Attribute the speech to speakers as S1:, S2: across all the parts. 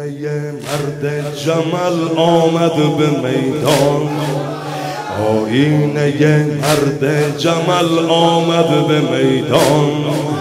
S1: مرد جمل آمد به میدان، آینه مرد جمل آمد به میدان،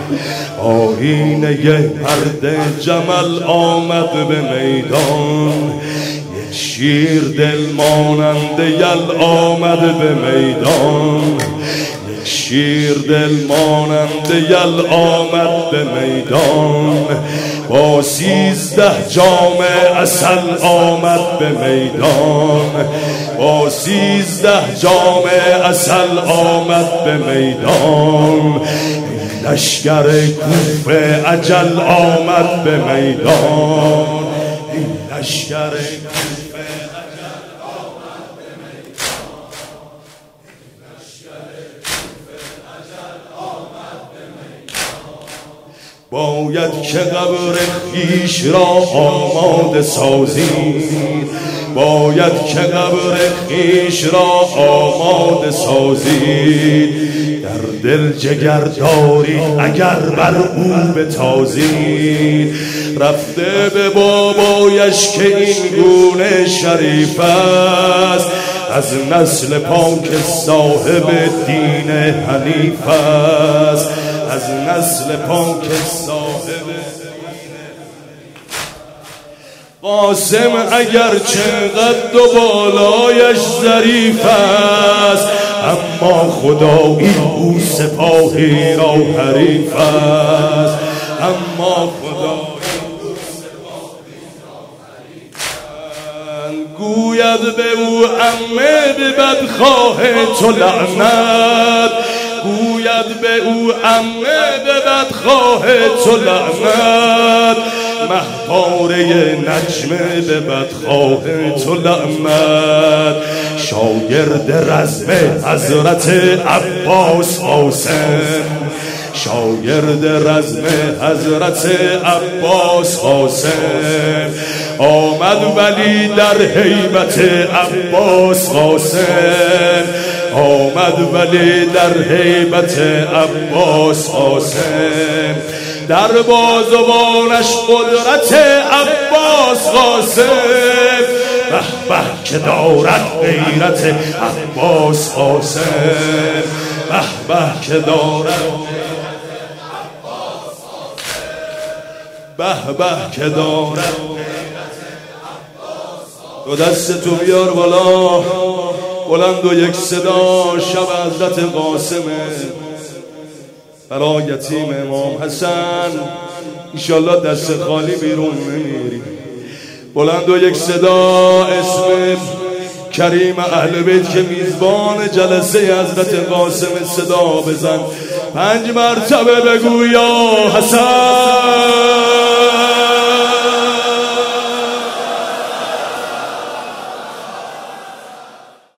S1: آینه مرد جمل آمد به میدان. یک شیر دل مانند یل آمد به میدان، یک شیر دل مانند یل آمد به میدان. با 13 جام عسل آمد به میدان، با 13 جام عسل آمد به میدان. لشکر کوفه اجل آمد به میدان، لشکر کوفه اجل آمد به میدان، لشکر کوفه اجل آمد به میدان. باید که قبر خویش را آماده سازید، باید که قبر خویش را آماده سازید. در دل جگر دارید اگر بر او بتازید. رفته به بابایش که این گونه شریف است، از نسل پاک صاحب دین حنیف است، از نسل پاک صاحب دین. قاسم اگر چقدر و بالایش ظریف است، اما خدایی او سپاهی را حریف است، اما خدایی او سپاهی را حریف است. گوید به او عمه به بدخواه تو لعنت، گوید به او عمه به بدخواه تو لعنت. مهپاره نجمه به بدخواه تو لعنت. شاگرد رزم حضرت عباس قاسم، شاگرد رزم حضرت عباس قاسم. آمد ولی در هیبت عباس قاسم، آمد ولی در هیبت عباس قاسم. در بازوانش قدرت عباس قاسم، به به که دارد غیرت عباس قاسم، به به که دارد عباس قاسم، به به که دارد. دو دستتو بیار بالا بلند و یک صدا، شب حضرت قاسمه برای یتیم امام حسن. انشالله دست خالی بیرون نمیری. بلند و یک صدا اسم کریم اهل بیت که میزبان جلسه حضرت قاسم صدا بزن. 5 مرتبه بگو یا حسن.